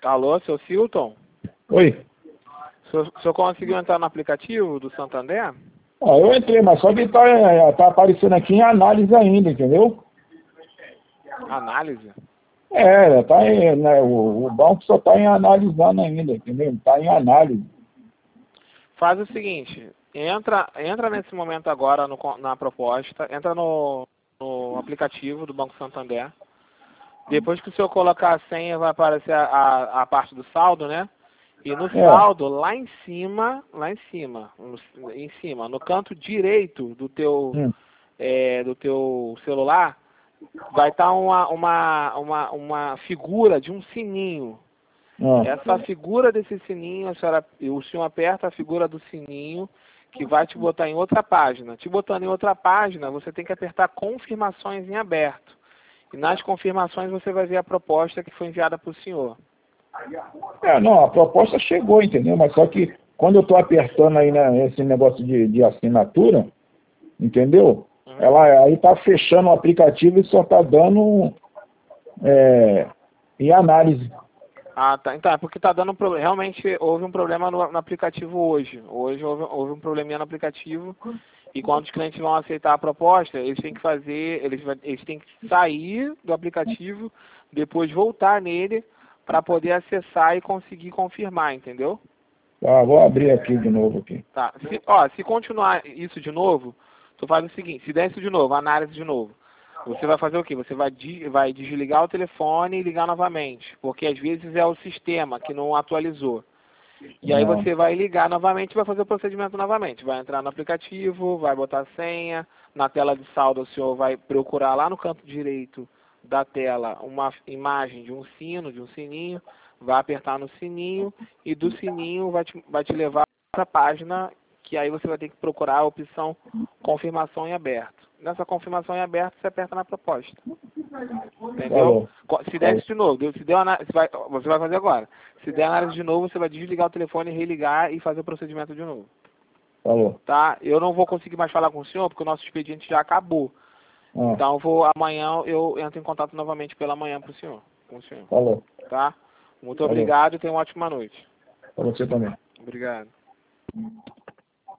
Alô, seu Silton? Oi. O senhor conseguiu entrar no aplicativo do Santander? Eu entrei, mas só que tá aparecendo aqui em análise ainda, entendeu? Análise? Né, o banco só está em analisando ainda, entendeu? Está em análise. Faz o seguinte, entra nesse momento agora na proposta, entra no aplicativo do Banco Santander. Depois que o senhor colocar a senha, vai aparecer a parte do saldo, né? E no saldo, lá em cima, no canto direito do teu celular, vai estar uma figura de um sininho. Essa figura desse sininho, o senhor aperta a figura do sininho, que vai te botar em outra página. Te botando em outra página, você tem que apertar confirmações em aberto. E nas confirmações você vai ver a proposta que foi enviada para o senhor. Não, a proposta chegou, entendeu? Mas só que quando eu estou apertando aí nesse negócio de assinatura, entendeu? Ela aí está fechando o aplicativo e só está dando em análise. Ah, tá. Então, é porque tá dando problema. Realmente houve um problema no aplicativo hoje. Hoje houve um probleminha no aplicativo. E quando os clientes vão aceitar a proposta, eles têm que fazer, eles têm que sair do aplicativo, depois voltar nele para poder acessar e conseguir confirmar, entendeu? Tá, vou abrir aqui de novo aqui. Tá. Se continuar isso de novo, tu faz o seguinte, se der isso de novo, análise de novo. Você vai fazer o quê? Você vai desligar o telefone e ligar novamente, porque às vezes é o sistema que não atualizou. E aí você vai ligar novamente e vai fazer o procedimento novamente. Vai entrar no aplicativo, vai botar a senha, na tela de saldo o senhor vai procurar lá no canto direito da tela uma imagem de um sino, de um sininho, vai apertar no sininho e do sininho vai te levar para a página que aí você vai ter que procurar a opção confirmação em aberto. Nessa confirmação em aberto, você aperta na proposta. Entendeu? Se der isso de novo, você vai fazer agora. Se der análise de novo, você vai desligar o telefone, religar e fazer o procedimento de novo. Falou. Tá? Eu não vou conseguir mais falar com o senhor, porque o nosso expediente já acabou. Então, amanhã eu entro em contato novamente pela manhã com o senhor. Falou. Tá? Muito obrigado e tenha uma ótima noite. Para você também. Obrigado.